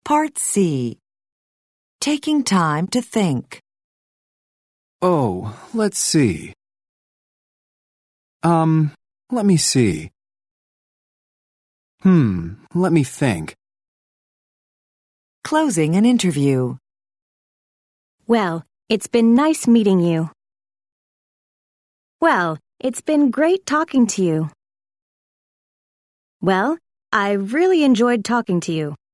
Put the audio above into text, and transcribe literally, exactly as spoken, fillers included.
Part C. Taking time to think. Oh, let's see. Um, let me see. Hmm, let me think. Closing an interview. Well, it's been nice meeting you. Well, it's been great talking to you. Well, I really enjoyed talking to you.